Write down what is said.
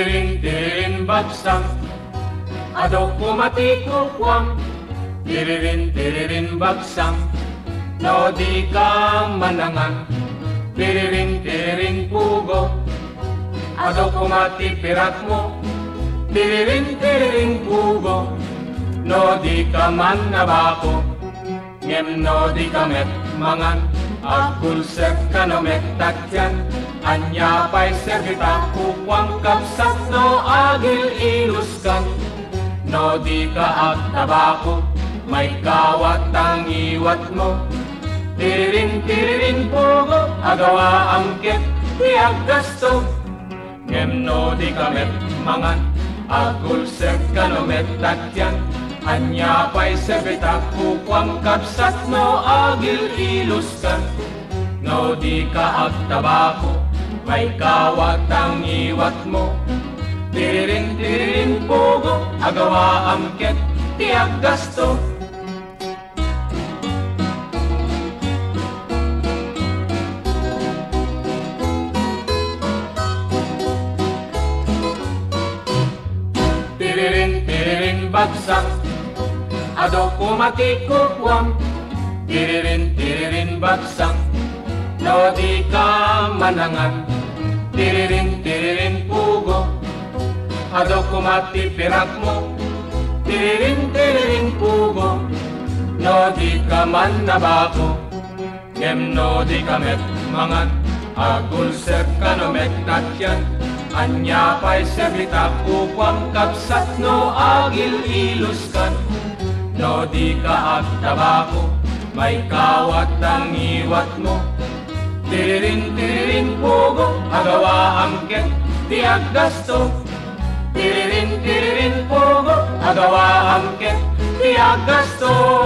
tiririn bagsang, ado kumatikukwam, tiririn bagsang, no di ka manangan, tiririn pugo, ado kumatipirat mo, tiririn pugo, no di ka man nabako, ngem no di ka met mangan, agulsek ka no met takyan, anya pa'y servita kukwang kapsat no agil iluskan, no di ka agtabako, may kawat ang iwat mo, tiririn pugo, agawa angkit, di aggasto, ngem no di ka met mangan, agulsek ka no met takyan, anya pa'y servita kukwang kapsat no agil iluskan, no di ka agtabako, may kawat ang iwat mo, tiririn pugo, agawa angket, tiyak gasto. Tiririn bagsang, ado kumatikukwam, tiririn bagsang, no di ka manangan, tiririn pugo, ado kumatipirak mo, tiririn pugo, no di ka man nabako, ngem no di ka met mangan, agulsek ka no met tatyan, anya pa'y servita kukwam kapsat no agil iluskan, no di ka agtabako, may kawat ang iwat mo, tiririn pugo, agawa angket, tiyak gasto, tiririn pugo, agawa angket, tiyak gasto.